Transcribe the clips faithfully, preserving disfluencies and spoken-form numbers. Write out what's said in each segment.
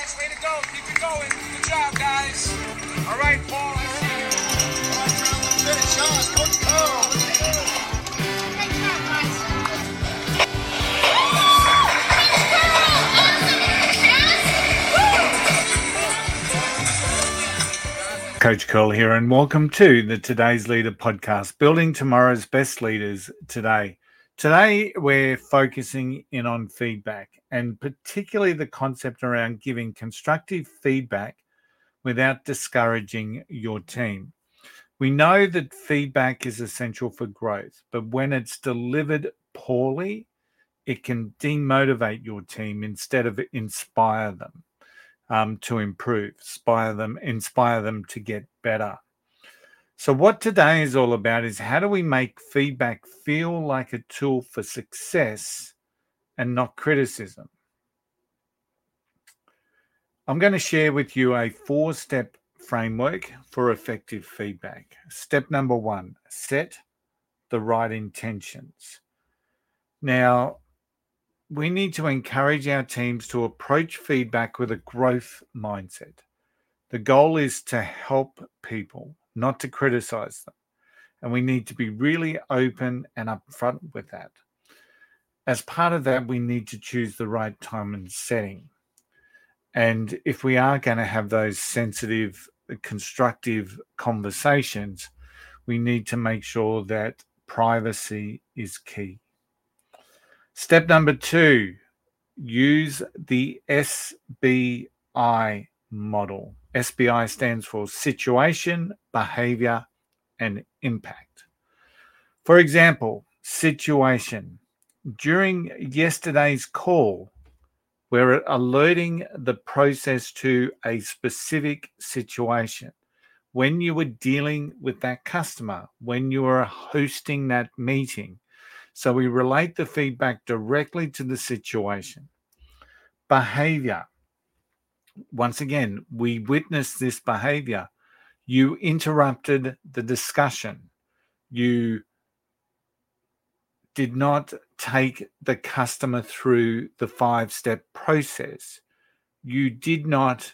guys. Way to go. Keep it going. Good job, guys. All right, Paul. I see you. All right, Trevor. Finish on. Coach Cole. Great job, guys. Coach Curl here, and welcome to the Today's Leader podcast, building tomorrow's best leaders today. Today, we're focusing in on feedback, and particularly the concept around giving constructive feedback without discouraging your team. We know that feedback is essential for growth, but when it's delivered poorly, it can demotivate your team instead of inspire them. Um, to improve, inspire them, inspire them to get better. So what today is all about is how do we make feedback feel like a tool for success and not criticism? I'm going to share with you a four-step framework for effective feedback. Step number one, set the right intentions. Now, we need to encourage our teams to approach feedback with a growth mindset. The goal is to help people, not to criticize them. And we need to be really open and upfront with that. As part of that, we need to choose the right time and setting. And if we are going to have those sensitive, constructive conversations, we need to make sure that privacy is key. Step number two, use the S B I model. S B I stands for situation, behavior, and impact. For example, situation. During yesterday's call, we're alerting the process to a specific situation. When you were dealing with that customer, when you were hosting that meeting, so we relate the feedback directly to the situation. Behavior. Once again, we witnessed this behavior. You interrupted the discussion. You did not take the customer through the five-step process. You did not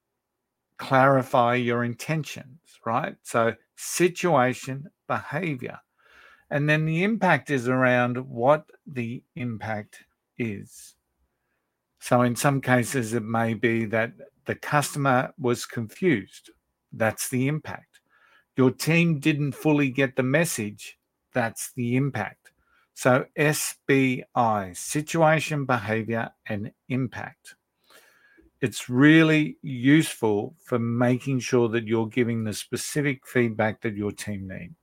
clarify your intentions, right? So situation, behavior. And then the impact is around what the impact is. So in some cases, it may be that the customer was confused. That's the impact. Your team didn't fully get the message. That's the impact. So S B I, situation, behavior, and impact. It's really useful for making sure that you're giving the specific feedback that your team need.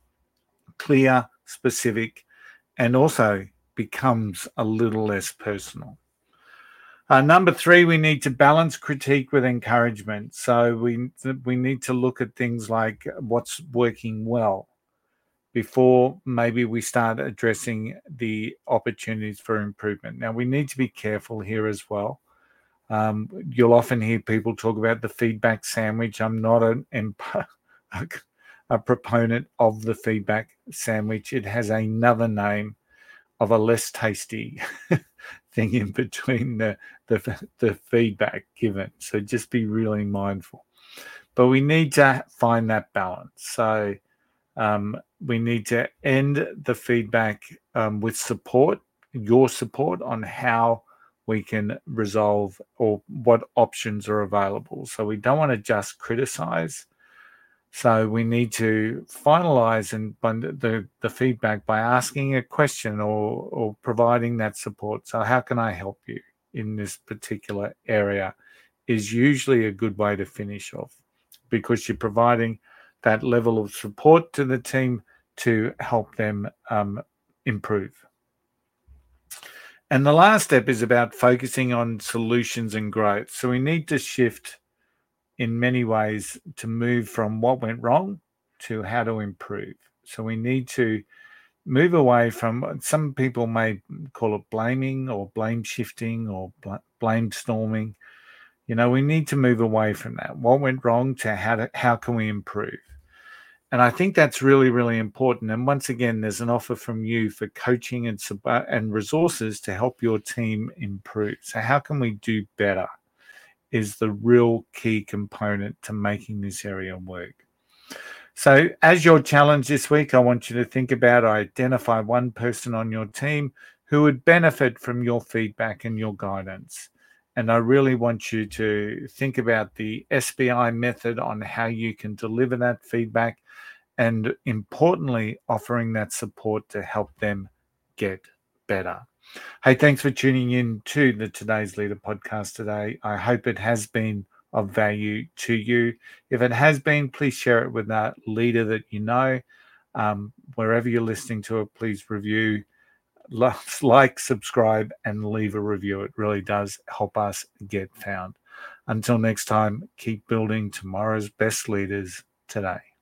Clear, specific, and also becomes a little less personal. Uh, number three, we need to balance critique with encouragement. So we we need to look at things like what's working well before maybe we start addressing the opportunities for improvement. Now, we need to be careful here as well. Um, you'll often hear people talk about the feedback sandwich. I'm not an a, a proponent of the feedback sandwich. It has another name of a less tasty thing in between the, the the feedback given. So just be really mindful. But we need to find that balance. So um, we need to end the feedback um, with support, your support on how we can resolve or what options are available. So we don't want to just criticize. So we need to finalize and the, the feedback by asking a question or, or providing that support. So how can I help you in this particular area is usually a good way to finish off because you're providing that level of support to the team to help them um, improve. And the last step is about focusing on solutions and growth. So we need to shift in many ways to move from what went wrong to how to improve. So we need to move away from, some people may call it blaming or blame shifting or bl- blame storming. You know, we need to move away from that. What went wrong to how to, how can we improve? And I think that's really, really important. And once again, there's an offer from you for coaching and and resources to help your team improve. So how can we do better is the real key component to making this area work. So as your challenge this week, I want you to think about, identify one person on your team who would benefit from your feedback and your guidance. And I really want you to think about the S B I method on how you can deliver that feedback, and importantly, offering that support to help them get better. Hey, thanks for tuning in to the Today's Leader podcast today. I hope it has been of value to you. If it has been, please share it with that leader that you know. Um, wherever you're listening to it, please review, like, subscribe, and leave a review. It really does help us get found. Until next time, keep building tomorrow's best leaders today.